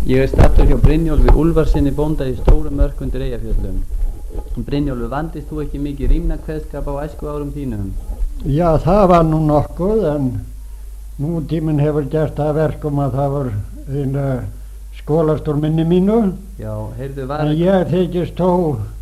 Ég er staddur hjá Brynjólfi Úlfarsinni bónda í Stórum Mörk undir Eyjafjöllum. Brynjólfur, vandist þú ekki mikið rímnakveðskap á æsku árum þínum? Já, það var nú nokkuð, en nútíminn hefur gert það verkum að það var skólastúr minni mínu. Já, heyrðu, var... En ég þykist þó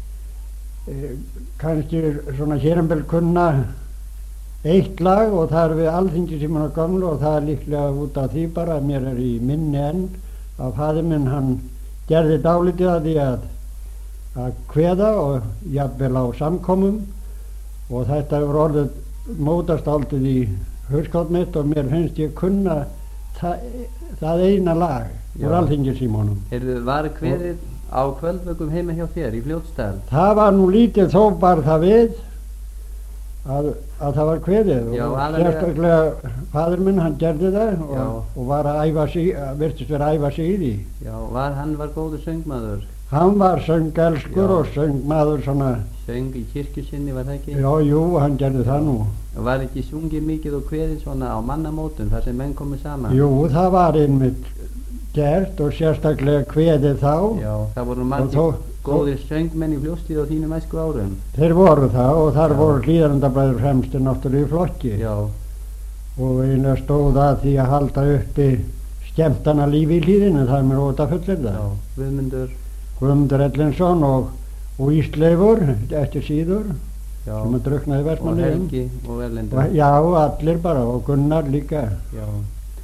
kannski svona hér kunna eitt lag, og það er við Alþingisímuna gömlu, og það er líklega út af því bara að mér er í minni enn að faðir minn, hann gerði dálítið að því að kveða og jafnvel á samkomum, og þetta hefur orðið mótast aldrei í hugskot mitt, og mér finnst ég kunna það eina lag úr Alþingisímunum. Heyrðu, var kveðið á kvöldvökum heima hjá þér í Fljótsdal? Það var nú lítið, þó bar það við að það var kveðið. Já, og sérstaklega faðir minn, hann gerði það og var að æfa sig, virtist vera að æfa sig í því. Já, hann var góður söngmaður? Hann var söngelskur og söngmaður svona. Söng í kirkju sinni, var það ekki? Já, jú, hann gerði það nú. Og var ekki sungið mikið og kveðið svona á mannamótum þar sem menn komið saman? Jú, það var einmitt gert, og sérstaklega kveðið þá. Já, það voru margir góðir söngmenn í Fljótshlíð á þínum æsku árum. Þeir voru það, og þar voru Hlíðarendabræður fremstir náttúrulega í flokki. Já. Og eiginlega stóð að því að halda uppi skemmtana lífi í Hlíðinni, það er mér óta fullir það. Já, Guðmundur Ellinsson og Ísleifur eftir síður, sem að druknaði Vestmannaeyjum. Og Helgi og Erlendur. Já, allir bara, og Gunnar líka. Já.